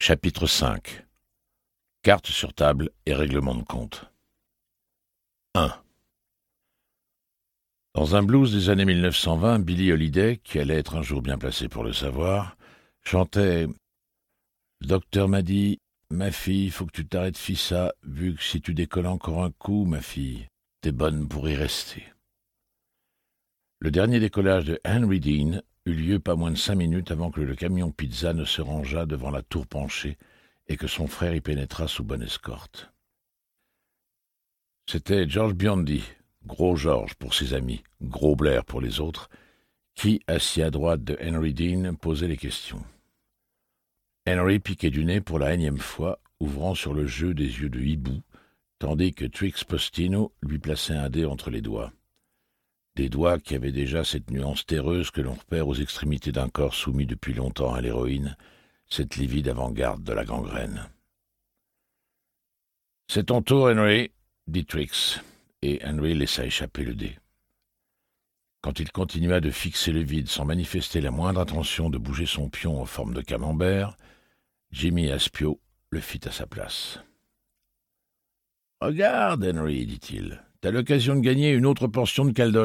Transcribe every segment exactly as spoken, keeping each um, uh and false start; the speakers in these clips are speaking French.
Chapitre cinq. Cartes sur table et règlement de compte. un. Dans un blues des années mille neuf cent vingt, Billie Holiday, qui allait être un jour bien placée pour le savoir, chantait « Le docteur m'a dit, ma fille, faut que tu t'arrêtes fissa, vu que si tu décolles encore un coup, ma fille, t'es bonne pour y rester. » Le dernier décollage de Henry Dean eut lieu pas moins de cinq minutes avant que le camion pizza ne se rangeât devant la tour penchée et que son frère y pénétrât sous bonne escorte. C'était George Biondi, Gros George pour ses amis, Gros Blair pour les autres, qui, assis à droite de Henry Dean, posait les questions. Henry piquait du nez pour la énième fois, ouvrant sur le jeu des yeux de hibou, tandis que Trix Postino lui plaçait un dé entre les doigts. Des doigts qui avaient déjà cette nuance terreuse que l'on repère aux extrémités d'un corps soumis depuis longtemps à l'héroïne, cette livide avant-garde de la gangrène. « C'est ton tour, Henry, » dit Trix, et Henry laissa échapper le dé. Quand il continua de fixer le vide sans manifester la moindre intention de bouger son pion en forme de camembert, Jimmy Aspio le fit à sa place. « Regarde, Henry, dit-il, t'as l'occasion de gagner une autre portion de caldoche. »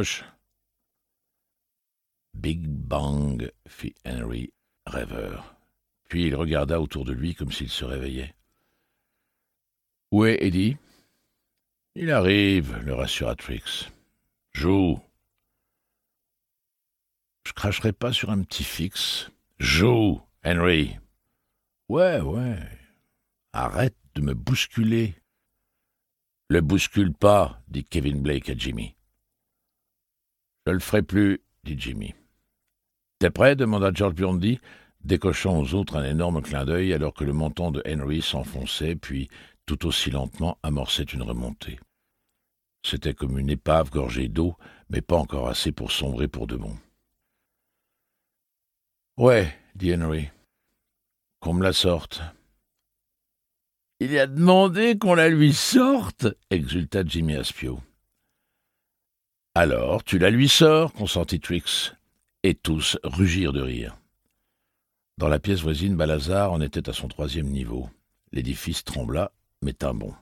Big bang, fit Henry, rêveur. Puis il regarda autour de lui comme s'il se réveillait. « Où est Eddie ?»« Il arrive, le rassura Trix. Joue. »« Je cracherai pas sur un petit fixe. Joue, Henry. »« Ouais, ouais. Arrête de me bousculer. »« Le bouscule pas, dit Kevin Blake à Jimmy. »« Je le ferai plus, dit Jimmy. »« T'es prêt ?» demanda George Biondi, décochant aux autres un énorme clin d'œil alors que le menton de Henry s'enfonçait, puis, tout aussi lentement, amorçait une remontée. C'était comme une épave gorgée d'eau, mais pas encore assez pour sombrer pour de bon. « Ouais, dit Henry, qu'on me la sorte. »« Il a demandé qu'on la lui sorte ?» exulta Jimmy Aspio. « Alors, tu la lui sors, consentit Trix, et tous rugirent de rire. Dans la pièce voisine, Balazar en était à son troisième niveau. L'édifice trembla, mais tint bon.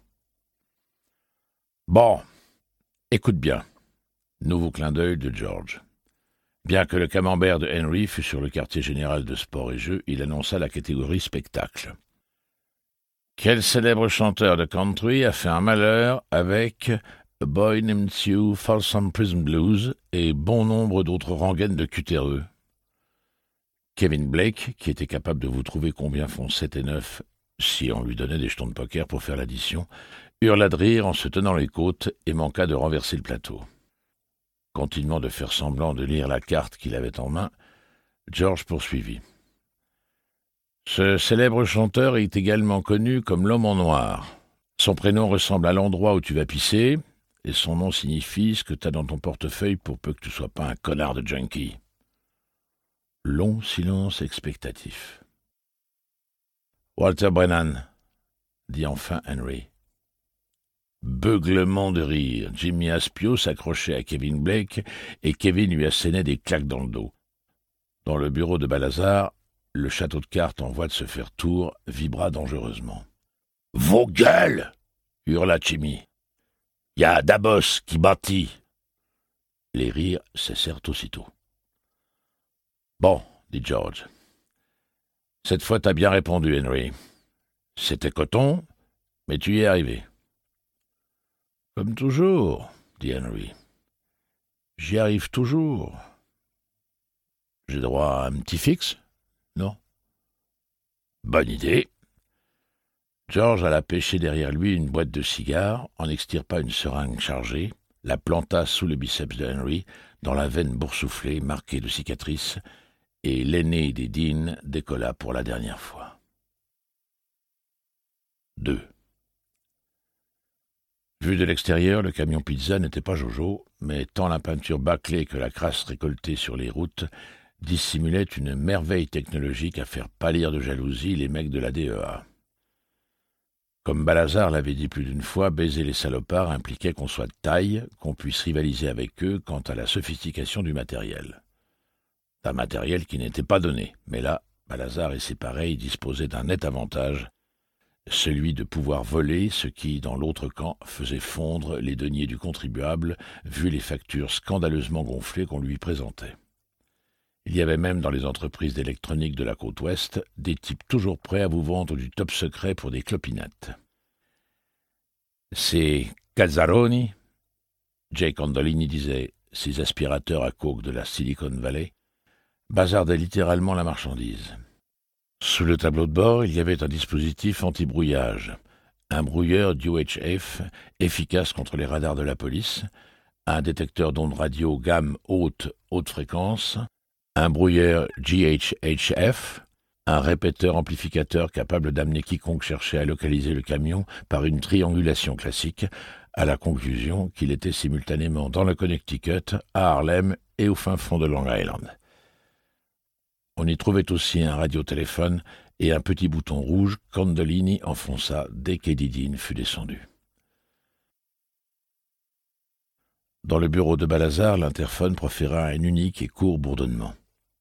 « Bon, écoute bien. » Nouveau clin d'œil de George. Bien que le camembert de Henry fût sur le quartier général de sport et jeux, il annonça la catégorie spectacle. « Quel célèbre chanteur de country a fait un malheur avec A Boy Named Sue, Folsom Prison Blues et bon nombre d'autres rengaines de cutéreux? » Kevin Blake, qui était capable de vous trouver combien font sept et neuf, si on lui donnait des jetons de poker pour faire l'addition, hurla de rire en se tenant les côtes et manqua de renverser le plateau. Continuant de faire semblant de lire la carte qu'il avait en main, George poursuivit. « Ce célèbre chanteur est également connu comme l'homme en noir. Son prénom ressemble à l'endroit où tu vas pisser, et son nom signifie ce que t'as dans ton portefeuille pour peu que tu sois pas un connard de junkie. » Long silence expectatif. « Walter Brennan, » dit enfin Henry. Beuglement de rire. Jimmy Aspio s'accrochait à Kevin Blake et Kevin lui assénait des claques dans le dos. Dans le bureau de Balazar, le château de cartes en voie de se faire tour vibra dangereusement. « Vos gueules !» hurla Jimmy. « Y a Dabos qui bâtit !» Les rires cessèrent aussitôt. « Bon, dit George. Cette fois t'as bien répondu, Henry. C'était coton, mais tu y es arrivé. » « Comme toujours, dit Henry. J'y arrive toujours. J'ai droit à un petit fixe, non ? Bonne idée. » George alla pêcher derrière lui une boîte de cigares, en extirpa une seringue chargée, la planta sous le biceps de Henry, dans la veine boursouflée, marquée de cicatrices, et l'aîné des Dean décolla pour la dernière fois. deux. Vu de l'extérieur, le camion pizza n'était pas Jojo, mais tant la peinture bâclée que la crasse récoltée sur les routes dissimulait une merveille technologique à faire pâlir de jalousie les mecs de la D E A. Comme Balazar l'avait dit plus d'une fois, baiser les salopards impliquait qu'on soit de taille, qu'on puisse rivaliser avec eux quant à la sophistication du matériel. Un matériel qui n'était pas donné, mais là, Balazar et ses pareils disposaient d'un net avantage, celui de pouvoir voler, ce qui, dans l'autre camp, faisait fondre les deniers du contribuable, vu les factures scandaleusement gonflées qu'on lui présentait. Il y avait même dans les entreprises d'électronique de la côte ouest des types toujours prêts à vous vendre du top secret pour des clopinettes. Ces Calzaroni, Jake Andolini disait, ces aspirateurs à coke de la Silicon Valley, bazardaient littéralement la marchandise. Sous le tableau de bord, il y avait un dispositif anti-brouillage, un brouilleur U H F efficace contre les radars de la police, un détecteur d'ondes radio gamme haute, haute fréquence, un brouilleur G H H F, un répéteur amplificateur capable d'amener quiconque cherchait à localiser le camion par une triangulation classique, à la conclusion qu'il était simultanément dans le Connecticut, à Harlem et au fin fond de Long Island. On y trouvait aussi un radiotéléphone et un petit bouton rouge qu'Andolini enfonça dès qu'Eddie Dean fut descendu. Dans le bureau de Balazar, l'interphone proféra un unique et court bourdonnement.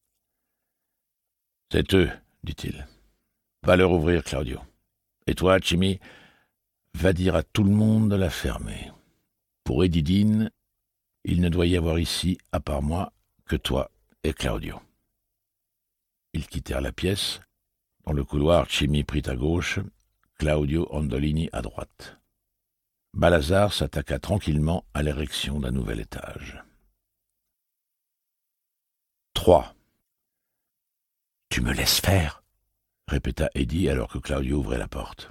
« C'est eux, dit-il. Va leur ouvrir, Claudio. Et toi, Jimmy, va dire à tout le monde de la fermer. Pour Eddie Dean, il ne doit y avoir ici, à part moi, que toi et Claudio. » Ils quittèrent la pièce. Dans le couloir, Jimmy prit à gauche, Claudio Andolini à droite. Balazar s'attaqua tranquillement à l'érection d'un nouvel étage. Trois. « Tu me laisses faire ?» répéta Eddie alors que Claudio ouvrait la porte.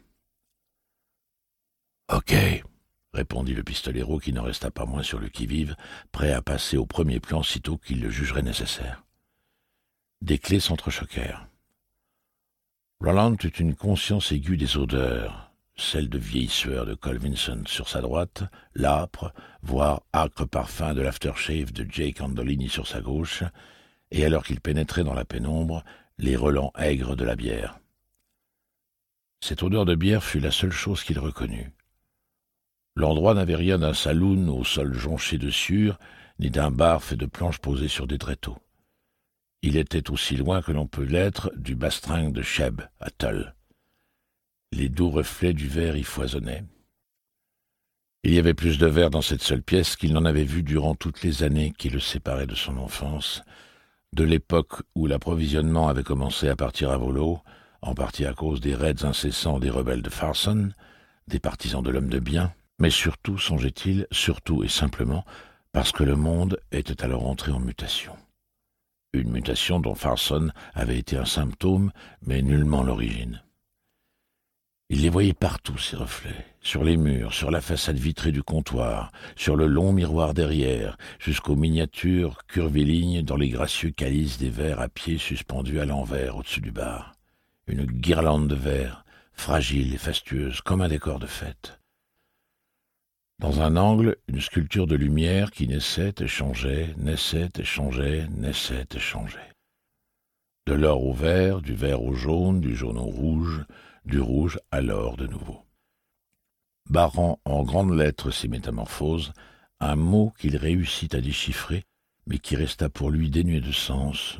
« Ok », répondit le pistolero qui n'en resta pas moins sur le qui-vive, prêt à passer au premier plan sitôt qu'il le jugerait nécessaire. Des clés s'entrechoquèrent. Roland eut une conscience aiguë des odeurs, celle de vieille sueur de Cole Vincent sur sa droite, l'âpre, voire âcre parfum de l'aftershave de Jake Andolini sur sa gauche, et alors qu'il pénétrait dans la pénombre, les relents aigres de la bière. Cette odeur de bière fut la seule chose qu'il reconnut. L'endroit n'avait rien d'un saloon au sol jonché de sueur, ni d'un bar fait de planches posées sur des tréteaux. Il était aussi loin que l'on peut l'être du bastringue de Cheb, à Tull. Les doux reflets du verre y foisonnaient. Il y avait plus de verre dans cette seule pièce qu'il n'en avait vu durant toutes les années qui le séparaient de son enfance, de l'époque où l'approvisionnement avait commencé à partir à volo, en partie à cause des raids incessants des rebelles de Farson, des partisans de l'homme de bien, mais surtout, songeait-il, surtout et simplement, parce que le monde était alors entré en mutation. Une mutation dont Farson avait été un symptôme, mais nullement l'origine. Il les voyait partout, ces reflets, sur les murs, sur la façade vitrée du comptoir, sur le long miroir derrière, jusqu'aux miniatures curvilignes dans les gracieux calices des verres à pied suspendus à l'envers au-dessus du bar. Une guirlande de verre, fragile et fastueuse, comme un décor de fête. Dans un angle, une sculpture de lumière qui naissait et changeait, naissait et changeait, naissait et changeait. De l'or au vert, du vert au jaune, du jaune au rouge, du rouge à l'or de nouveau. Barrant en grandes lettres ces métamorphoses, un mot qu'il réussit à déchiffrer, mais qui resta pour lui dénué de sens.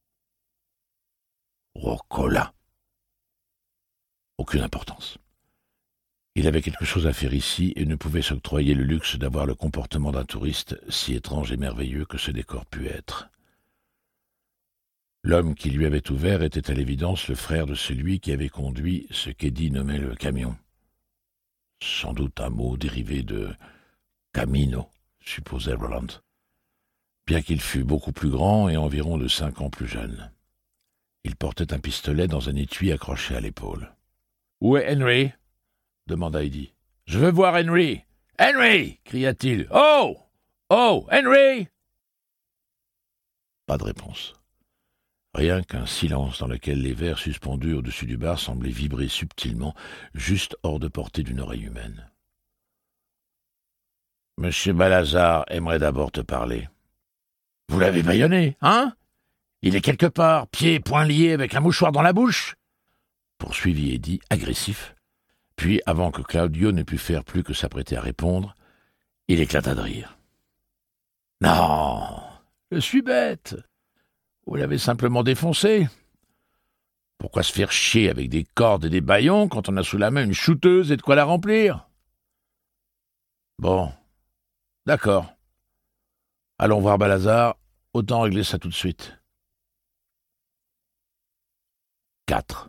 Rocola. Aucune importance. Il avait quelque chose à faire ici et ne pouvait s'octroyer le luxe d'avoir le comportement d'un touriste, si étrange et merveilleux que ce décor pût être. L'homme qui lui avait ouvert était à l'évidence le frère de celui qui avait conduit ce qu'Eddie nommait le camion. Sans doute un mot dérivé de « camino », supposait Roland, bien qu'il fût beaucoup plus grand et environ de cinq ans plus jeune. Il portait un pistolet dans un étui accroché à l'épaule. « Où est Henry ?» demanda Eddie. « Je veux voir Henry !»« Henry !» cria-t-il. « Oh ! Oh ! Henry !» Pas de réponse. Rien qu'un silence dans lequel les verres suspendus au-dessus du bar semblaient vibrer subtilement, juste hors de portée d'une oreille humaine. « Monsieur Balazar aimerait d'abord te parler. »« Vous l'avez bâillonné, hein ? Il est quelque part, pieds et poings liés avec un mouchoir dans la bouche ?» poursuivit Eddie, agressif. Puis, avant que Claudio ne pût faire plus que s'apprêter à répondre, il éclata de rire. « Non, je suis bête. Vous l'avez simplement défoncé. Pourquoi se faire chier avec des cordes et des bâillons quand on a sous la main une shooteuse et de quoi la remplir? Bon, d'accord. Allons voir Balazar, autant régler ça tout de suite. quatre.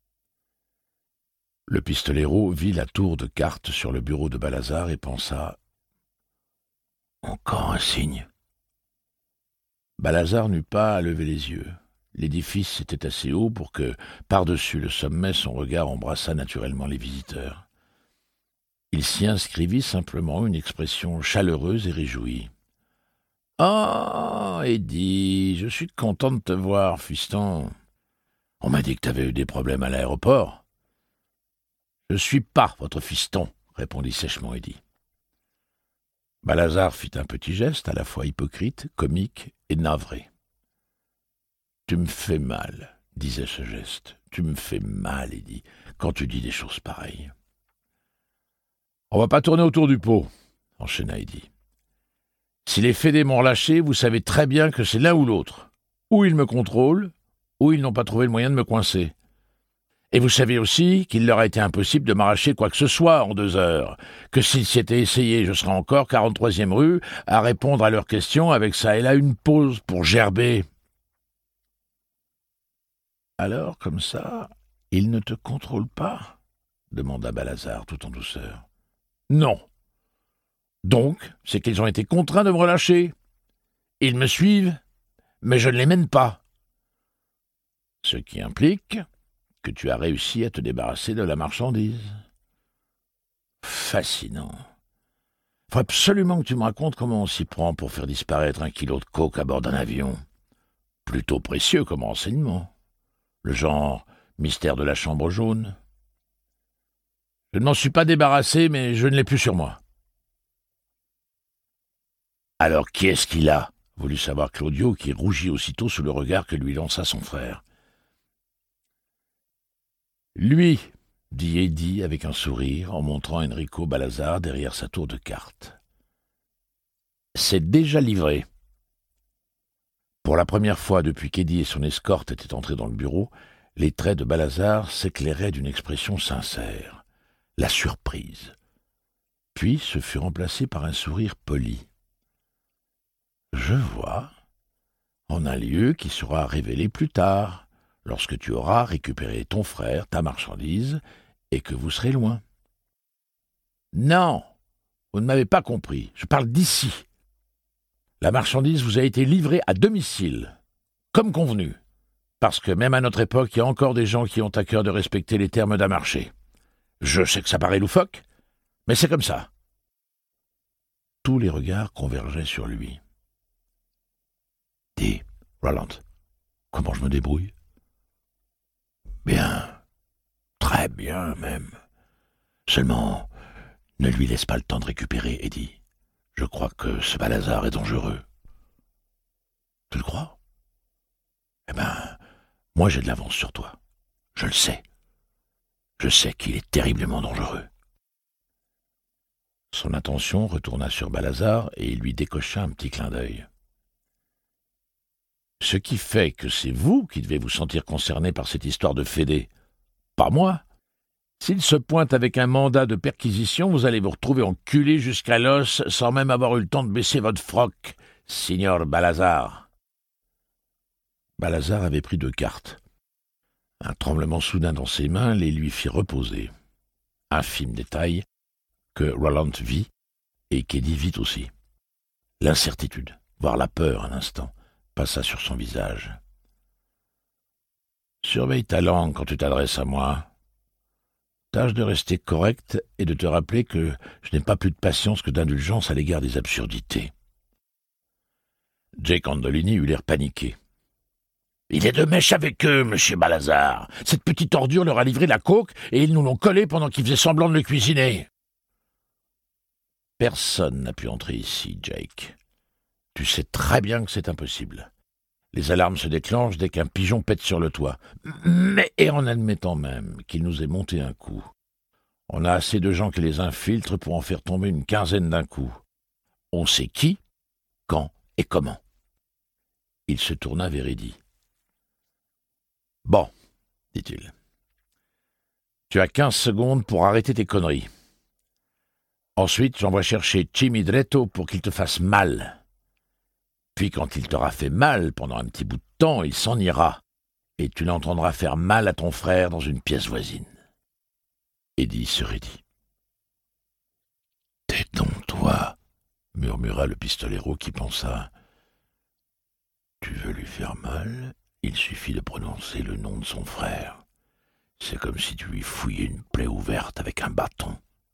Le pistolero vit la tour de cartes sur le bureau de Balazar et pensa « Encore un signe ». Balazar n'eut pas à lever les yeux. L'édifice était assez haut pour que, par-dessus le sommet, son regard embrassât naturellement les visiteurs. Il s'y inscrivit simplement une expression chaleureuse et réjouie. « Ah, Eddie, je suis content de te voir, fiston. On m'a dit que tu avais eu des problèmes à l'aéroport. »« Je suis pas votre fiston, » répondit sèchement Eddie. Balazar fit un petit geste, à la fois hypocrite, comique et navré. « Tu me fais mal, » disait ce geste. « Tu me fais mal, Eddie, quand tu dis des choses pareilles. »« On va pas tourner autour du pot, » enchaîna Eddie. « Si les fédés m'ont relâché, vous savez très bien que c'est l'un ou l'autre. Ou ils me contrôlent, ou ils n'ont pas trouvé le moyen de me coincer. Et vous savez aussi qu'il leur a été impossible de m'arracher quoi que ce soit en deux heures, que s'ils s'y étaient essayés, je serais encore quarante-troisième rue à répondre à leurs questions avec ça et là une pause pour gerber. » « Alors, comme ça, ils ne te contrôlent pas ?» demanda Balazar tout en douceur. « Non. Donc, c'est qu'ils ont été contraints de me relâcher. Ils me suivent, mais je ne les mène pas. Ce qui implique que tu as réussi à te débarrasser de la marchandise. » Fascinant. Faut absolument que tu me racontes comment on s'y prend pour faire disparaître un kilo de coke à bord d'un avion. Plutôt précieux comme renseignement. Le genre mystère de la chambre jaune. Je ne m'en suis pas débarrassé, mais je ne l'ai plus sur moi. Alors qui est-ce qu'il a ? Voulut savoir Claudio, qui rougit aussitôt sous le regard que lui lança son frère. Lui, dit Eddie avec un sourire, en montrant Enrico Balazar derrière sa tour de cartes. C'est déjà livré. Pour la première fois depuis qu'Eddie et son escorte étaient entrés dans le bureau, les traits de Balazar s'éclairaient d'une expression sincère, la surprise. Puis ce fut remplacé par un sourire poli. « Je vois, en un lieu qui sera révélé plus tard, lorsque tu auras récupéré ton frère, ta marchandise, et que vous serez loin. »« Non, vous ne m'avez pas compris, je parle d'ici. La marchandise vous a été livrée à domicile, comme convenu, parce que même à notre époque, il y a encore des gens qui ont à cœur de respecter les termes d'un marché. Je sais que ça paraît loufoque, mais c'est comme ça. » Tous les regards convergeaient sur lui. « Dis, Roland, comment je me débrouille ? » ?»« Bien, très bien même. Seulement, ne lui laisse pas le temps de récupérer, Eddie. Je crois que ce Balazar est dangereux. »« Tu le crois ? Eh ben, moi j'ai de l'avance sur toi. Je le sais. Je sais qu'il est terriblement dangereux. » Son attention retourna sur Balazar et il lui décocha un petit clin d'œil. « Ce qui fait que c'est vous qui devez vous sentir concerné par cette histoire de fédé, pas moi. S'il se pointe avec un mandat de perquisition, vous allez vous retrouver enculé jusqu'à l'os sans même avoir eu le temps de baisser votre froc, signor Balazar. » Balazar avait pris deux cartes. Un tremblement soudain dans ses mains les lui fit reposer. Infime détail que Roland vit et qu'Eddie vit aussi. L'incertitude, voire la peur un instant, passa sur son visage. « Surveille ta langue quand tu t'adresses à moi. Tâche de rester correct et de te rappeler que je n'ai pas plus de patience que d'indulgence à l'égard des absurdités. » Jake Andolini eut l'air paniqué. « Il est de mèche avec eux, monsieur Balazar. Cette petite ordure leur a livré la coke et ils nous l'ont collé pendant qu'ils faisaient semblant de le cuisiner. » « Personne n'a pu entrer ici, Jake. Tu sais très bien que c'est impossible. Les alarmes se déclenchent dès qu'un pigeon pète sur le toit. Mais, et en admettant même qu'il nous ait monté un coup, on a assez de gens qui les infiltrent pour en faire tomber une quinzaine d'un coup. On sait qui, quand et comment. » Il se tourna vers Eddie. « Bon, dit-il. Tu as quinze secondes pour arrêter tes conneries. Ensuite, j'envoie chercher Jimmy Dretto pour qu'il te fasse mal. Puis quand il t'aura fait mal pendant un petit bout de temps, il s'en ira, et tu l'entendras faire mal à ton frère dans une pièce voisine. Eddie se raidit. « Tais-toi, » murmura le pistolero qui pensa « Tu veux lui faire mal ? Il suffit de prononcer le nom de son frère. C'est comme si tu lui fouillais une plaie ouverte avec un bâton. »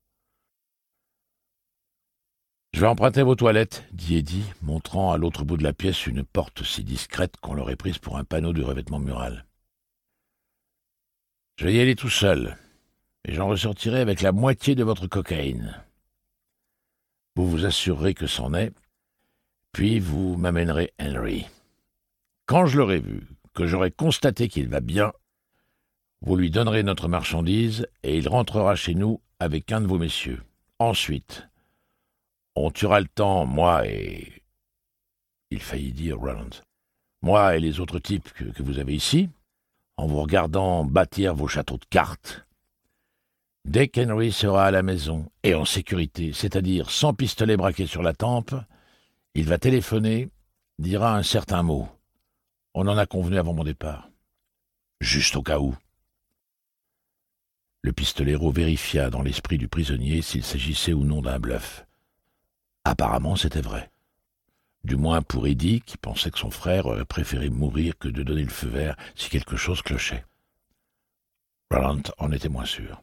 « Je vais emprunter vos toilettes, » dit Eddie, montrant à l'autre bout de la pièce une porte si discrète qu'on l'aurait prise pour un panneau de revêtement mural. « Je vais y aller tout seul, et j'en ressortirai avec la moitié de votre cocaïne. Vous vous assurerez que c'en est, puis vous m'amènerez Henry. Quand je l'aurai vu, que j'aurai constaté qu'il va bien, vous lui donnerez notre marchandise et il rentrera chez nous avec un de vos messieurs. Ensuite, on tuera le temps, moi et... » Il faillit dire Roland. « Moi et les autres types que, que vous avez ici, en vous regardant bâtir vos châteaux de cartes. Dès qu'Henry sera à la maison et en sécurité, c'est-à-dire sans pistolet braqué sur la tempe, il va téléphoner, dira un certain mot. On en a convenu avant mon départ. Juste au cas où. » Le pistolero vérifia dans l'esprit du prisonnier s'il s'agissait ou non d'un bluff. Apparemment, c'était vrai. Du moins pour Eddie, qui pensait que son frère aurait préféré mourir que de donner le feu vert si quelque chose clochait. Roland en était moins sûr.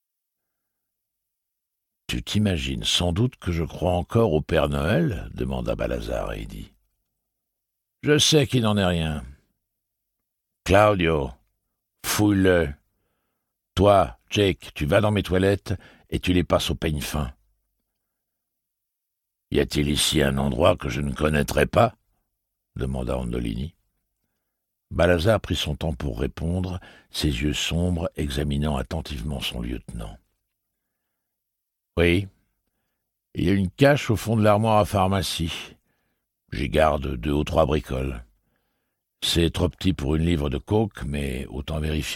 « Tu t'imagines sans doute que je crois encore au Père Noël ?» demanda Balazar à Eddie. « Je sais qu'il n'en est rien. Claudio, fouille-le. Toi, Jake, tu vas dans mes toilettes et tu les passes au peigne fin. « Y a-t-il ici un endroit que je ne connaîtrais pas ?» demanda Andolini. Balazar prit son temps pour répondre, ses yeux sombres examinant attentivement son lieutenant. « Oui, il y a une cache au fond de l'armoire à pharmacie. J'y garde deux ou trois bricoles. C'est trop petit pour une livre de coke, mais autant vérifier. »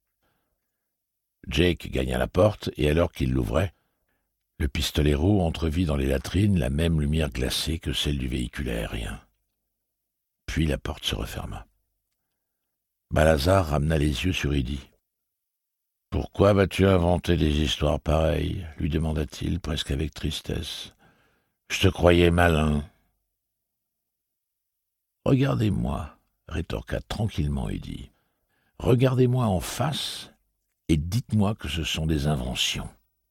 Jake gagna la porte, et alors qu'il l'ouvrait, le pistolero entrevit dans les latrines la même lumière glacée que celle du véhicule aérien. Puis la porte se referma. Balazar ramena les yeux sur Eddie. « Pourquoi vas-tu inventer des histoires pareilles ?» lui demanda-t-il, presque avec tristesse. « Je te croyais malin. »« Regardez-moi, » rétorqua tranquillement Eddie. « Regardez-moi en face et dites-moi que ce sont des inventions. »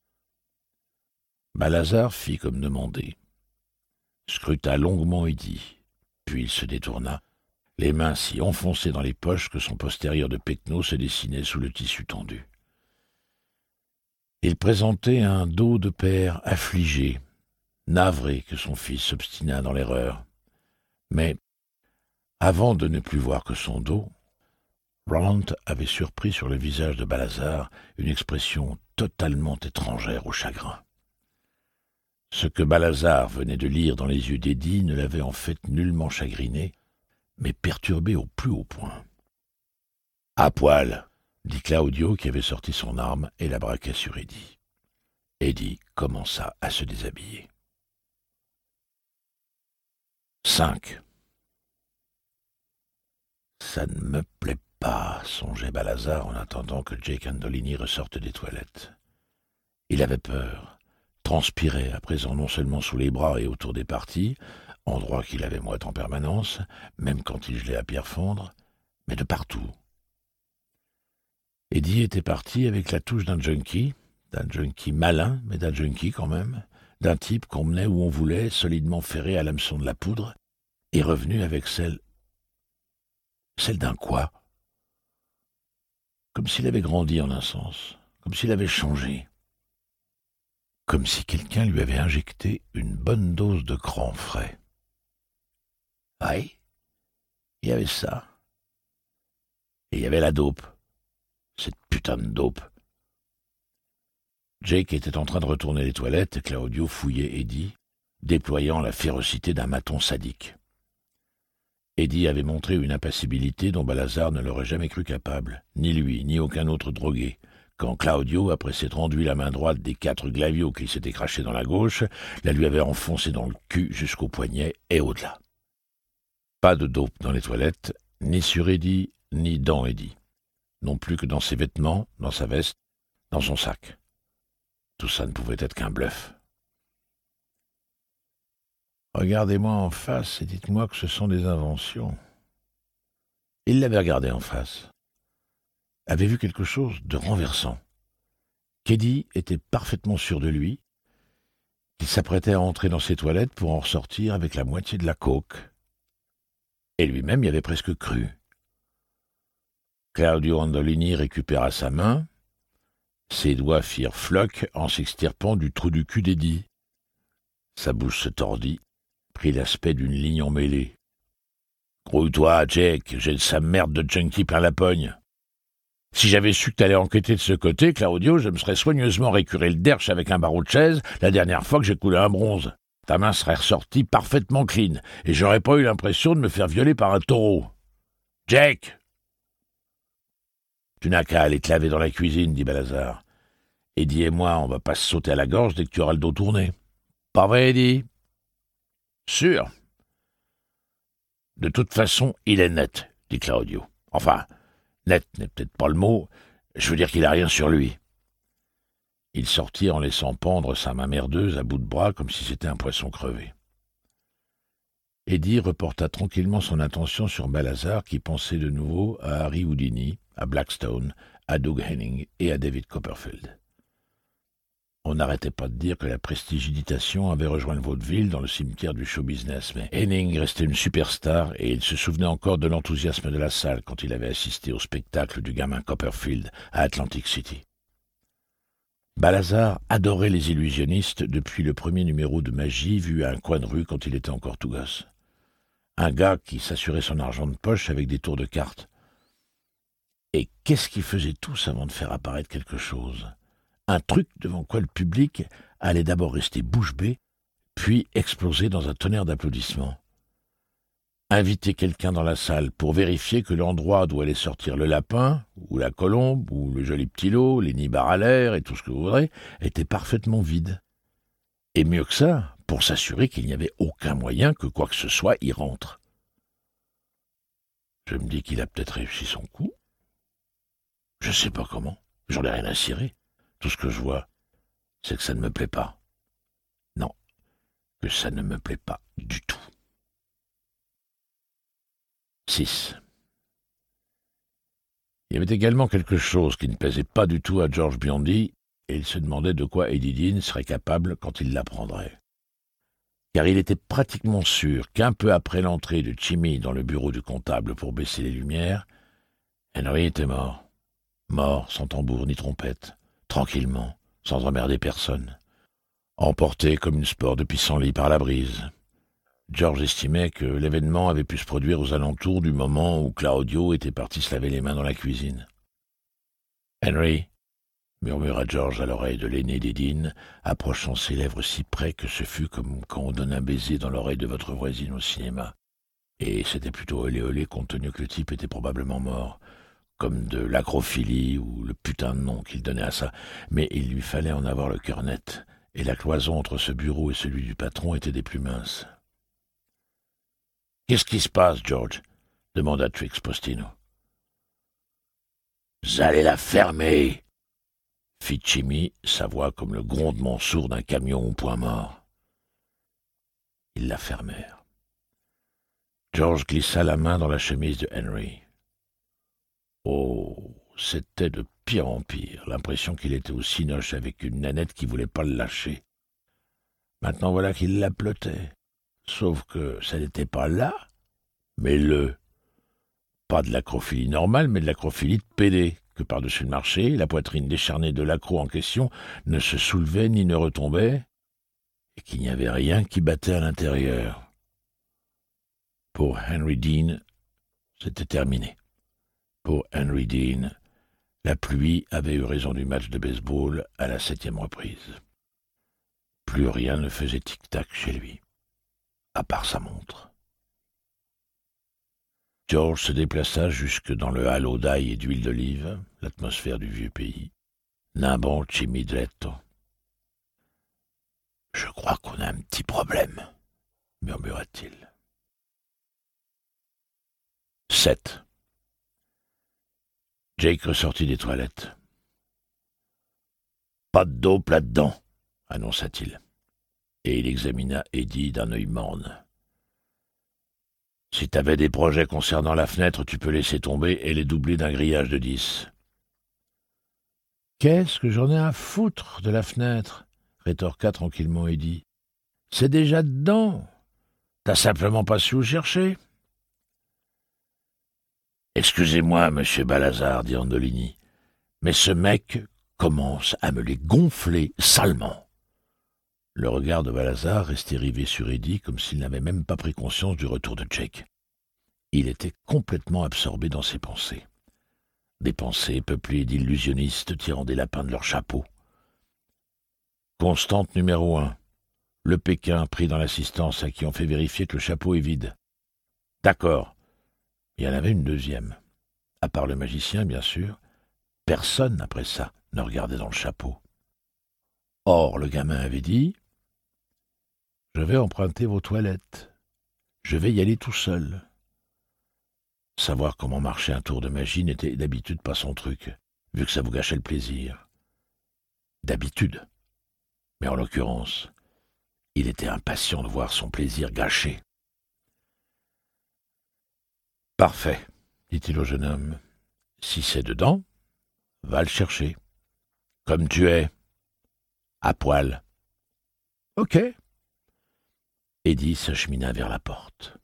Balazar fit comme demandé, scruta longuement Eddie, puis il se détourna, les mains si enfoncées dans les poches que son postérieur de pecno se dessinait sous le tissu tendu. Il présentait un dos de père affligé, navré que son fils s'obstinât dans l'erreur. Mais, avant de ne plus voir que son dos, Roland avait surpris sur le visage de Balazar une expression totalement étrangère au chagrin. Ce que Balazar venait de lire dans les yeux d'Eddie ne l'avait en fait nullement chagriné, mais perturbé au plus haut point. « À poil !» dit Claudio qui avait sorti son arme et la braqua sur Eddie. Eddie commença à se déshabiller. cinq. Ça ne me plaît pas, songeait Balazar en attendant que Jake Andolini ressorte des toilettes. Il avait peur, transpirait à présent non seulement sous les bras et autour des parties, endroit qu'il avait moite en permanence, même quand il gelait à pierre fondre, mais de partout. Eddie était parti avec la touche d'un junkie, d'un junkie malin, mais d'un junkie quand même, d'un type qu'on menait où on voulait, solidement ferré à l'hameçon de la poudre, et revenu avec celle... Celle d'un quoi? Comme s'il avait grandi en un sens, comme s'il avait changé. Comme si quelqu'un lui avait injecté une bonne dose de cran frais. Aïe, il y avait ça. Et il y avait la dope. Cette putain de dope. Jake était en train de retourner les toilettes et Claudio fouillait Eddie, déployant la férocité d'un maton sadique. Eddie avait montré une impassibilité dont Balazar ne l'aurait jamais cru capable, ni lui, ni aucun autre drogué, quand Claudio, après s'être rendu la main droite des quatre glavios qu'il s'était crachés dans la gauche, la lui avait enfoncée dans le cul jusqu'au poignet et au-delà. Pas de dope dans les toilettes, ni sur Eddie, ni dans Eddie. Non plus que dans ses vêtements, dans sa veste, dans son sac. Tout ça ne pouvait être qu'un bluff. Regardez-moi en face et dites-moi que ce sont des inventions. Il l'avait regardé en face. Avait vu quelque chose de renversant. Qu'Eddie était parfaitement sûr de lui, qu'il s'apprêtait à entrer dans ses toilettes pour en ressortir avec la moitié de la coke. Et lui-même y avait presque cru. Claudio Andolini récupéra sa main. Ses doigts firent floc en s'extirpant du trou du cul d'Eddie. Sa bouche se tordit, prit l'aspect d'une ligne emmêlée. « Grouille-toi, Jake, j'ai de sa merde de junkie plein la pogne. Si j'avais su que t'allais enquêter de ce côté, Claudio, je me serais soigneusement récuré le derche avec un barreau de chaise la dernière fois que j'ai coulé un bronze. Ta main serait ressortie parfaitement clean, et j'aurais pas eu l'impression de me faire violer par un taureau. Jake !» « Tu n'as qu'à aller te laver dans la cuisine, dit Balazar. Eddie et moi, on va pas se sauter à la gorge dès que tu auras le dos tourné. Pas vrai, Eddie ? Sûr. De toute façon, il est net, dit Claudio. Enfin, net n'est peut-être pas le mot, je veux dire qu'il a rien sur lui. Il sortit en laissant pendre sa main merdeuse à bout de bras comme si c'était un poisson crevé. Eddie reporta tranquillement son attention sur Balazar qui pensait de nouveau à Harry Houdini, à Blackstone, à Doug Henning et à David Copperfield. On n'arrêtait pas de dire que la prestidigitation avait rejoint le vaudeville dans le cimetière du show business, mais Henning restait une superstar et il se souvenait encore de l'enthousiasme de la salle quand il avait assisté au spectacle du gamin Copperfield à Atlantic City. Balazar adorait les illusionnistes depuis le premier numéro de magie vu à un coin de rue quand il était encore tout gosse. Un gars qui s'assurait son argent de poche avec des tours de cartes. Et qu'est-ce qu'ils faisaient tous avant de faire apparaître quelque chose ? Un truc devant quoi le public allait d'abord rester bouche bée, puis exploser dans un tonnerre d'applaudissements. Inviter quelqu'un dans la salle pour vérifier que l'endroit d'où allait sortir le lapin, ou la colombe, ou le joli petit lot, les nibards à l'air et tout ce que vous voudrez, était parfaitement vide. Et mieux que ça, pour s'assurer qu'il n'y avait aucun moyen que quoi que ce soit y rentre. Je me dis qu'il a peut-être réussi son coup. Je sais pas comment, j'en ai rien à cirer. Tout ce que je vois, c'est que ça ne me plaît pas. Non, que ça ne me plaît pas du tout. six. Il y avait également quelque chose qui ne plaisait pas du tout à George Biondi, et il se demandait de quoi Eddie Dean serait capable quand il l'apprendrait. Car il était pratiquement sûr qu'un peu après l'entrée de Jimmy dans le bureau du comptable pour baisser les lumières, Henry était mort. Mort, sans tambour ni trompette, tranquillement, sans emmerder personne. Emporté comme une spore de pissenlit par la brise. George estimait que l'événement avait pu se produire aux alentours du moment où Claudio était parti se laver les mains dans la cuisine. « Henry !» murmura George à l'oreille de l'aîné d'Edine, approchant ses lèvres si près que ce fut comme quand on donne un baiser dans l'oreille de votre voisine au cinéma. Et c'était plutôt olé olé compte tenu que le type était probablement mort, comme de l'acrophilie ou le putain de nom qu'il donnait à ça, mais il lui fallait en avoir le cœur net, et la cloison entre ce bureau et celui du patron était des plus minces. « Qu'est-ce qui se passe, George ?» demanda Trix Postino. « Vous allez la fermer !» fit Jimmy, sa voix comme le grondement sourd d'un camion au point mort. Ils la fermèrent. George glissa la main dans la chemise de Henry. Oh, c'était de pire en pire, l'impression qu'il était au cinoche avec une nanette qui voulait pas le lâcher. Maintenant voilà qu'il l'appelait, sauf que ça n'était pas là, mais le. Pas de l'acrophilie normale, mais de l'acrophilie de pédé, que par-dessus le marché, la poitrine décharnée de l'accro en question ne se soulevait ni ne retombait, et qu'il n'y avait rien qui battait à l'intérieur. Pour Henry Dean, c'était terminé. Pour Henry Dean, la pluie avait eu raison du match de baseball à la septième reprise. Plus rien ne faisait tic-tac chez lui, à part sa montre. George se déplaça jusque dans le halo d'ail et d'huile d'olive, l'atmosphère du vieux pays. D'un bon chimidretto. « Je crois qu'on a un petit problème, » murmura-t-il. sept. Jake ressortit des toilettes. « Pas d'eau là-dedans, » annonça-t-il, et il examina Eddie d'un œil morne. « Si t'avais des projets concernant la fenêtre, tu peux laisser tomber et les doubler d'un grillage de dix. »« Qu'est-ce que j'en ai à foutre de la fenêtre ?» rétorqua tranquillement Eddie. « C'est déjà dedans. T'as simplement pas su où chercher. »« Excusez-moi, monsieur Balazar, dit Andolini, mais ce mec commence à me les gonfler salement. » Le regard de Balazar restait rivé sur Eddie comme s'il n'avait même pas pris conscience du retour de Jake. Il était complètement absorbé dans ses pensées. Des pensées peuplées d'illusionnistes tirant des lapins de leur chapeau. Constante numéro un. Le Pékin pris dans l'assistance à qui on fait vérifier que le chapeau est vide. D'accord. Il y en avait une deuxième. À part le magicien, bien sûr, personne, après ça, ne regardait dans le chapeau. Or, le gamin avait dit « Je vais emprunter vos toilettes. Je vais y aller tout seul. » Savoir comment marcher un tour de magie n'était d'habitude pas son truc, vu que ça vous gâchait le plaisir. D'habitude. Mais en l'occurrence, il était impatient de voir son plaisir gâché. « Parfait, » dit-il au jeune homme. « Si c'est dedans, va le chercher. Comme tu es, à poil. »« Ok. » Eddie s'achemina vers la porte.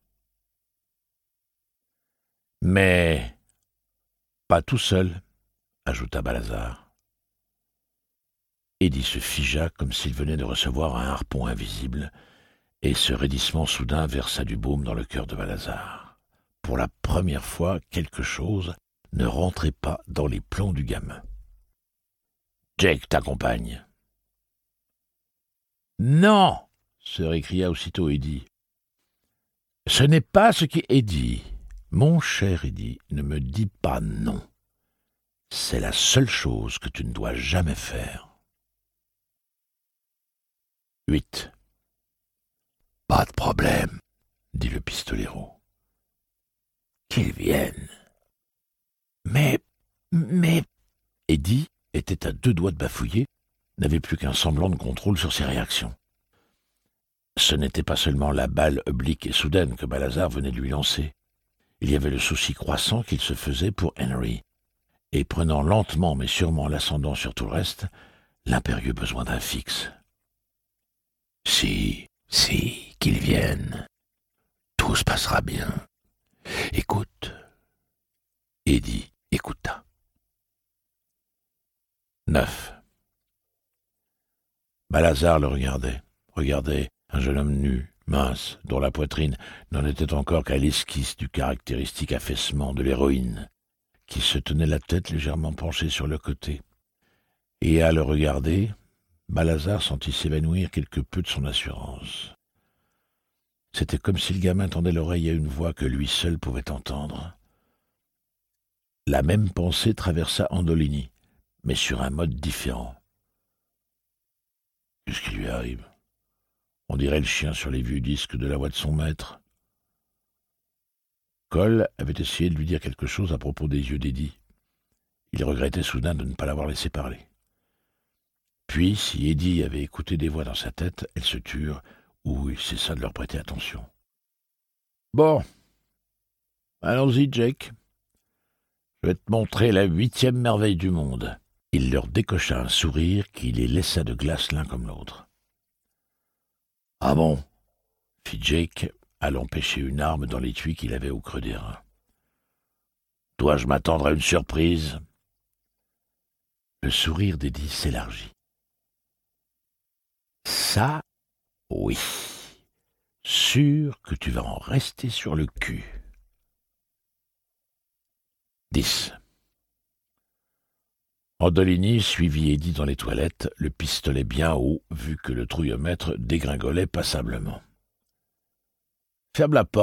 « Mais pas tout seul, » ajouta Balazar. Eddie se figea comme s'il venait de recevoir un harpon invisible, et ce raidissement soudain versa du baume dans le cœur de Balazar. Pour la première fois, quelque chose ne rentrait pas dans les plans du gamin. « Jake t'accompagne. »« Non !» se récria aussitôt Eddie. « Ce n'est pas ce qui est dit. Mon cher Eddie, ne me dis pas non. C'est la seule chose que tu ne dois jamais faire. » huit. « Pas de problème, » dit le pistolero. « Qu'ils viennent. »« Mais, mais... » Eddie était à deux doigts de bafouiller, n'avait plus qu'un semblant de contrôle sur ses réactions. Ce n'était pas seulement la balle oblique et soudaine que Balazar venait de lui lancer. Il y avait le souci croissant qu'il se faisait pour Henry, et prenant lentement mais sûrement l'ascendant sur tout le reste, l'impérieux besoin d'un fixe. « Si, si, qu'ils viennent. Tout se passera bien. Écoute. » Eddie écouta. neuf. Balazar le regardait, regardait un jeune homme nu, mince, dont la poitrine n'en était encore qu'à l'esquisse du caractéristique affaissement de l'héroïne, qui se tenait la tête légèrement penchée sur le côté. Et à le regarder, Balazar sentit s'évanouir quelque peu de son assurance. C'était comme si le gamin tendait l'oreille à une voix que lui seul pouvait entendre. La même pensée traversa Andolini, mais sur un mode différent. Qu'est-ce qui lui arrive ? On dirait le chien sur les vieux disques de la voix de son maître. Cole avait essayé de lui dire quelque chose à propos des yeux d'Eddie. Il regrettait soudain de ne pas l'avoir laissé parler. Puis, si Eddie avait écouté des voix dans sa tête, elles se turent, ou il cessa de leur prêter attention. « Bon, allons-y, Jake. Je vais te montrer la huitième merveille du monde. » Il leur décocha un sourire qui les laissa de glace l'un comme l'autre. « Ah bon ?» fit Jake, allant pêcher une arme dans l'étui qu'il avait au creux des reins. « Dois-je m'attendre à une surprise ?» Le sourire d'Eddie s'élargit. « Ça, oui. Sûr que tu vas en rester sur le cul. » dix. Andolini suivit Eddie dans les toilettes, le pistolet bien haut, vu que le trouillomètre dégringolait passablement. « Ferme la porte, »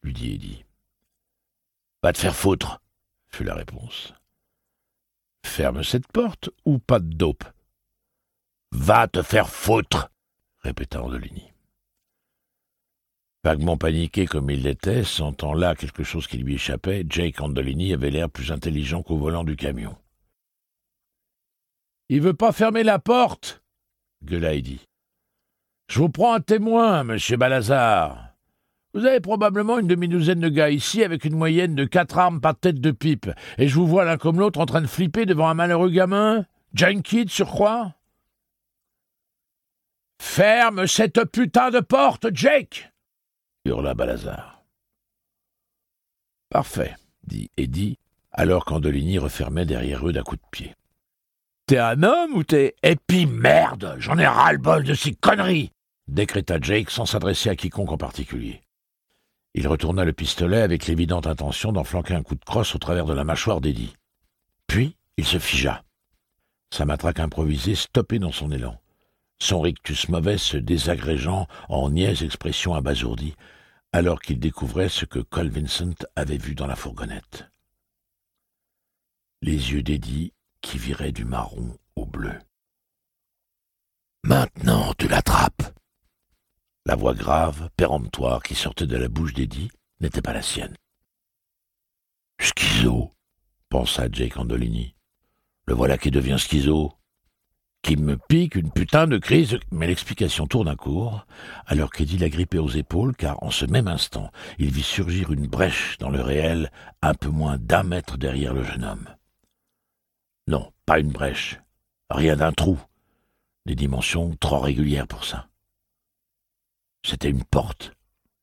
lui dit Eddie. « Va te faire foutre !» fut la réponse. « Ferme cette porte ou pas de dope ?»« Va te faire foutre !» répéta Andolini. Vaguement paniqué comme il l'était, sentant là quelque chose qui lui échappait, Jake Andolini avait l'air plus intelligent qu'au volant du camion. « Il veut pas fermer la porte !» gueula Eddie. « Je vous prends un témoin, monsieur Balazar. Vous avez probablement une demi-douzaine de gars ici avec une moyenne de quatre armes par tête de pipe, et je vous vois l'un comme l'autre en train de flipper devant un malheureux gamin, junkie de surcroît. Ferme cette putain de porte, Jake !» hurla Balazar. « Parfait, » dit Eddie, alors qu'Andolini refermait derrière eux d'un coup de pied. « T'es un homme ou t'es... Et puis merde, j'en ai ras-le-bol de ces conneries !» décréta Jake sans s'adresser à quiconque en particulier. Il retourna le pistolet avec l'évidente intention d'en flanquer un coup de crosse au travers de la mâchoire d'Eddie. Puis, il se figea. Sa matraque improvisée stoppait dans son élan. Son rictus mauvais se désagrégeant en niaises expressions abasourdies, alors qu'il découvrait ce que Cole Vincent avait vu dans la fourgonnette. Les yeux d'Eddie qui viraient du marron au bleu. « Maintenant, tu l'attrapes !» La voix grave, péremptoire, qui sortait de la bouche d'Eddie n'était pas la sienne. « Schizo !» pensa Jake Andolini. « Le voilà qui devient schizo. Qui me pique une putain de crise... » Mais l'explication tourna court, alors qu'Eddie l'agrippait aux épaules, car en ce même instant, il vit surgir une brèche dans le réel, un peu moins d'un mètre derrière le jeune homme. Non, pas une brèche, rien d'un trou, des dimensions trop régulières pour ça. C'était une porte.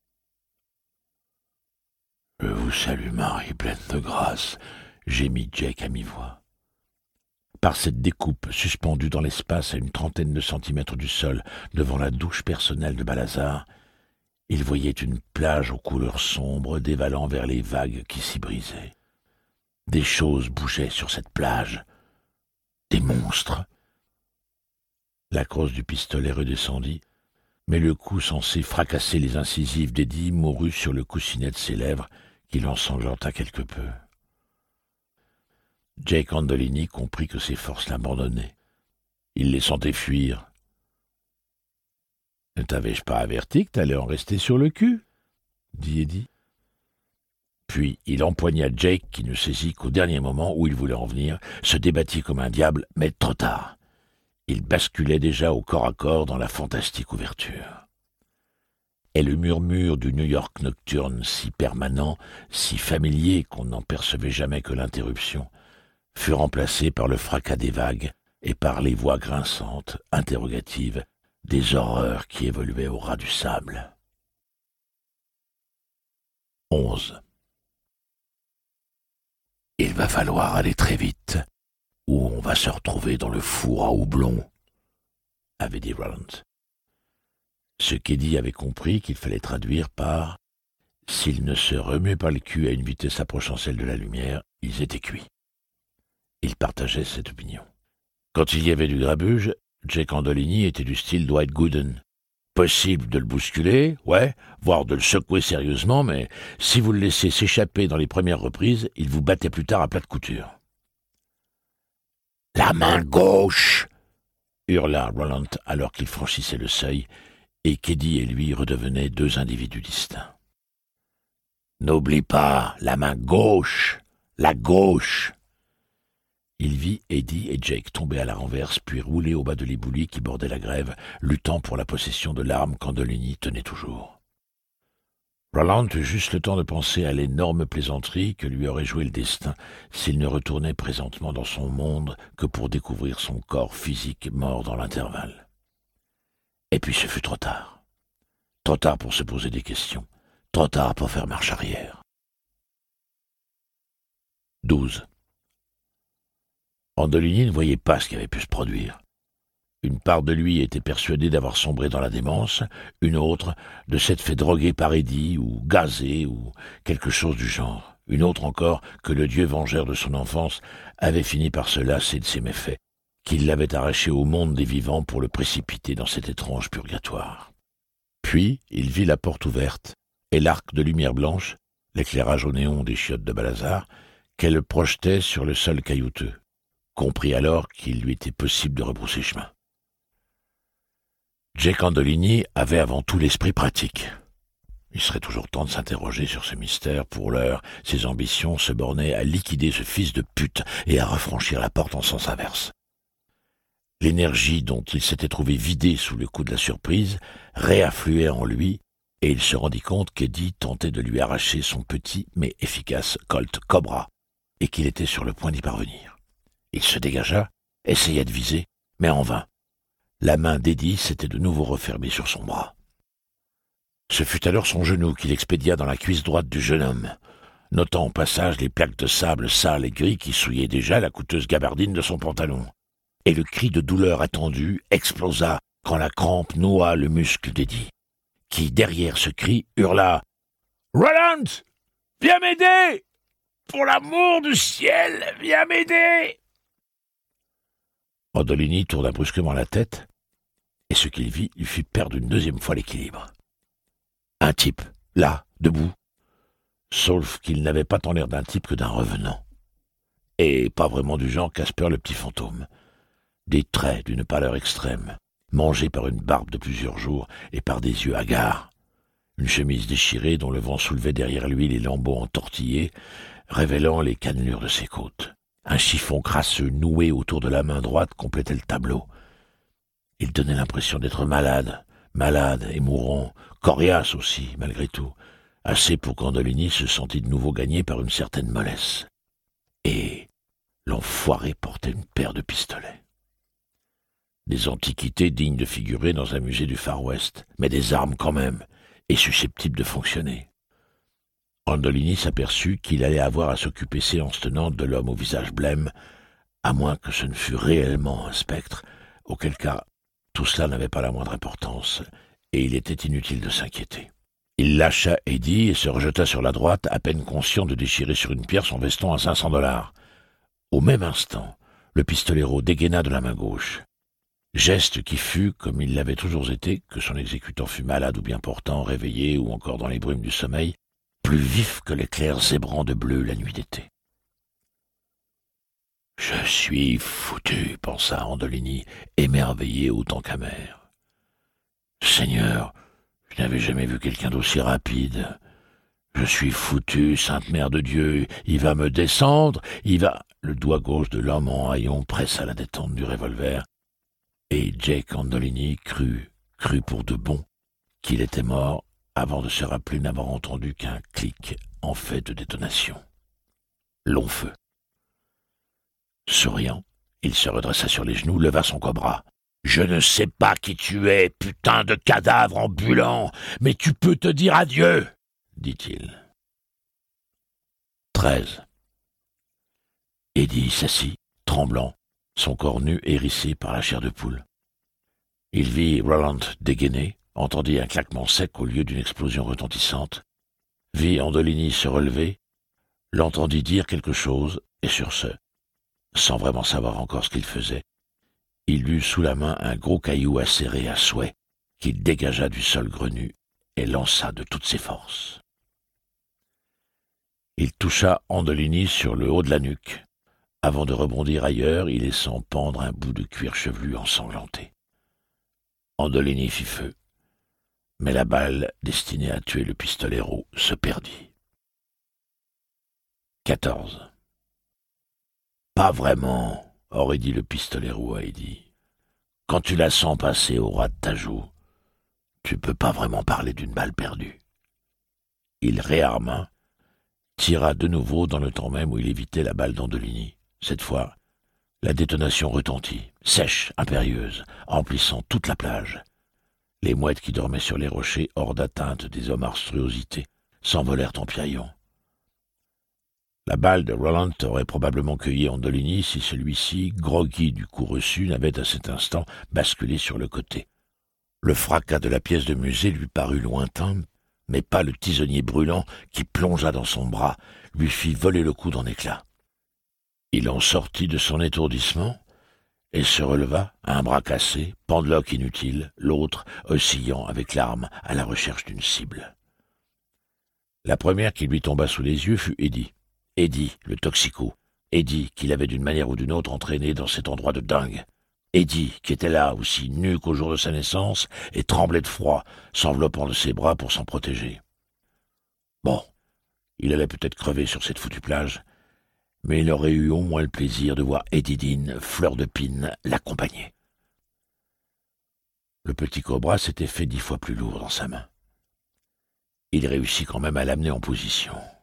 « Je vous salue, Marie, pleine de grâce », gémit Jake à mi-voix. Par cette découpe, suspendue dans l'espace à une trentaine de centimètres du sol, devant la douche personnelle de Balazar, il voyait une plage aux couleurs sombres dévalant vers les vagues qui s'y brisaient. Des choses bougeaient sur cette plage. Des monstres. La crosse du pistolet redescendit, mais le coup censé fracasser les incisives d'Eddie mourut sur le coussinet de ses lèvres, qui l'ensanglanta quelque peu. Jake Andolini comprit que ses forces l'abandonnaient. Il les sentait fuir. « Ne t'avais-je pas averti que t'allais en rester sur le cul ?» dit Eddie. Puis il empoigna Jake, qui ne saisit qu'au dernier moment où il voulait en venir, se débattit comme un diable, mais trop tard. Il basculait déjà au corps à corps dans la fantastique ouverture. Et le murmure du New York nocturne, si permanent, si familier qu'on n'en percevait jamais que l'interruption, fut remplacé par le fracas des vagues et par les voix grinçantes, interrogatives, des horreurs qui évoluaient au ras du sable. onze. Il va falloir aller très vite, ou on va se retrouver dans le four à houblon, avait dit Roland. Ce qu'Eddie avait compris qu'il fallait traduire par « s'ils ne se remuaient pas le cul à une vitesse approchant celle de la lumière, ils étaient cuits ». Il partageait cette opinion. Quand il y avait du grabuge, Jake Andolini était du style Dwight Gooden. Possible de le bousculer, ouais, voire de le secouer sérieusement, mais si vous le laissez s'échapper dans les premières reprises, il vous battait plus tard à plat de couture. « La main gauche !» hurla Roland alors qu'il franchissait le seuil et qu'Eddie et lui redevenaient deux individus distincts. « N'oublie pas, la main gauche, la gauche !» Il vit Eddie et Jake tomber à la renverse, puis rouler au bas de l'éboulis qui bordait la grève, luttant pour la possession de l'arme qu'Andolini tenait toujours. Roland eut juste le temps de penser à l'énorme plaisanterie que lui aurait joué le destin s'il ne retournait présentement dans son monde que pour découvrir son corps physique mort dans l'intervalle. Et puis ce fut trop tard. Trop tard pour se poser des questions, trop tard pour faire marche arrière. douze. Andolini ne voyait pas ce qui avait pu se produire. Une part de lui était persuadée d'avoir sombré dans la démence, une autre de s'être fait droguer par Eddie ou gazer ou quelque chose du genre. Une autre encore que le dieu vengeur de son enfance avait fini par se lasser de ses méfaits, qu'il l'avait arraché au monde des vivants pour le précipiter dans cet étrange purgatoire. Puis il vit la porte ouverte et l'arc de lumière blanche, l'éclairage au néon des chiottes de Balazar, qu'elle le projetait sur le sol caillouteux, comprit alors qu'il lui était possible de rebrousser chemin. Jake Andolini avait avant tout l'esprit pratique. Il serait toujours temps de s'interroger sur ce mystère. Pour l'heure, ses ambitions se bornaient à liquider ce fils de pute et à refranchir la porte en sens inverse. L'énergie dont il s'était trouvé vidé sous le coup de la surprise réaffluait en lui, et il se rendit compte qu'Eddie tentait de lui arracher son petit mais efficace Colt Cobra, et qu'il était sur le point d'y parvenir. Il se dégagea, essaya de viser, mais en vain. La main d'Eddie s'était de nouveau refermée sur son bras. Ce fut alors son genou qu'il expédia dans la cuisse droite du jeune homme, notant au passage les plaques de sable sales et gris qui souillaient déjà la coûteuse gabardine de son pantalon. Et le cri de douleur attendu explosa quand la crampe noua le muscle d'Eddie, qui, derrière ce cri, hurla « Roland, viens m'aider! Pour l'amour du ciel, viens m'aider !» Andolini tourna brusquement la tête, et ce qu'il vit lui fit perdre une deuxième fois l'équilibre. Un type, là, debout, sauf qu'il n'avait pas tant l'air d'un type que d'un revenant. Et pas vraiment du genre Casper le petit fantôme. Des traits d'une pâleur extrême, mangés par une barbe de plusieurs jours et par des yeux hagards. Une chemise déchirée dont le vent soulevait derrière lui les lambeaux entortillés, révélant les cannelures de ses côtes. Un chiffon crasseux noué autour de la main droite complétait le tableau. Il donnait l'impression d'être malade, malade et mourant, coriace aussi, malgré tout, assez pour qu'Andolini se sentît de nouveau gagné par une certaine mollesse. Et l'enfoiré portait une paire de pistolets. Des antiquités dignes de figurer dans un musée du Far West, mais des armes quand même, et susceptibles de fonctionner. Andolini s'aperçut qu'il allait avoir à s'occuper séance tenante de l'homme au visage blême, à moins que ce ne fût réellement un spectre, auquel cas tout cela n'avait pas la moindre importance, et il était inutile de s'inquiéter. Il lâcha Eddie et se rejeta sur la droite, à peine conscient de déchirer sur une pierre son veston à cinq cents dollars. Au même instant, le pistolero dégaina de la main gauche. Geste qui fut, comme il l'avait toujours été, que son exécutant fût malade ou bien portant, réveillé ou encore dans les brumes du sommeil, plus vif que l'éclair zébrant de bleu la nuit d'été. « Je suis foutu », pensa Andolini, émerveillé autant qu'amer. « Seigneur, je n'avais jamais vu quelqu'un d'aussi rapide. Je suis foutu, Sainte Mère de Dieu, il va me descendre, il va... » Le doigt gauche de l'homme en haillons pressa la détente du revolver, et Jake Andolini crut, crut pour de bon, qu'il était mort avant de se rappeler n'avoir entendu qu'un clic en fait de détonation. Long feu. Souriant, il se redressa sur les genoux, leva son cobra. « Je ne sais pas qui tu es, putain de cadavre ambulant, mais tu peux te dire adieu !» dit-il. Treize. Eddie s'assit, tremblant, son corps nu hérissé par la chair de poule. Il vit Roland dégainer, entendit un claquement sec au lieu d'une explosion retentissante, vit Andolini se relever, l'entendit dire quelque chose, et sur ce, sans vraiment savoir encore ce qu'il faisait, il eut sous la main un gros caillou acéré à souhait, qu'il dégagea du sol grenu et lança de toutes ses forces. Il toucha Andolini sur le haut de la nuque, avant de rebondir ailleurs, y laissant pendre un bout de cuir chevelu ensanglanté. Andolini fit feu, mais la balle destinée à tuer le pistolero se perdit. quatorze. Pas vraiment, aurait dit le pistolero à Eddie. Quand tu la sens passer au ras de ta joue, tu peux pas vraiment parler d'une balle perdue. Il réarma, tira de nouveau dans le temps même où il évitait la balle d'Andolini. Cette fois, la détonation retentit, sèche, impérieuse, emplissant toute la plage. Les mouettes qui dormaient sur les rochers, hors d'atteinte des monstruosités, s'envolèrent en piaillant. La balle de Roland aurait probablement cueilli Andolini si celui-ci, groggy du coup reçu, n'avait à cet instant basculé sur le côté. Le fracas de la pièce de musée lui parut lointain, mais pas le tisonnier brûlant qui plongea dans son bras, lui fit voler le coude en éclats. Il en sortit de son étourdissement et se releva, un bras cassé, pendeloque inutile, l'autre oscillant avec l'arme à la recherche d'une cible. La première qui lui tomba sous les yeux fut Eddie. Eddie, le toxico. Eddie, qui l'avait d'une manière ou d'une autre entraîné dans cet endroit de dingue. Eddie, qui était là, aussi nu qu'au jour de sa naissance, et tremblait de froid, s'enveloppant de ses bras pour s'en protéger. Bon, il allait peut-être crever sur cette foutue plage, mais il aurait eu au moins le plaisir de voir Eddie Dean, fleur de pine, l'accompagner. Le petit cobra s'était fait dix fois plus lourd dans sa main. Il réussit quand même à l'amener en position.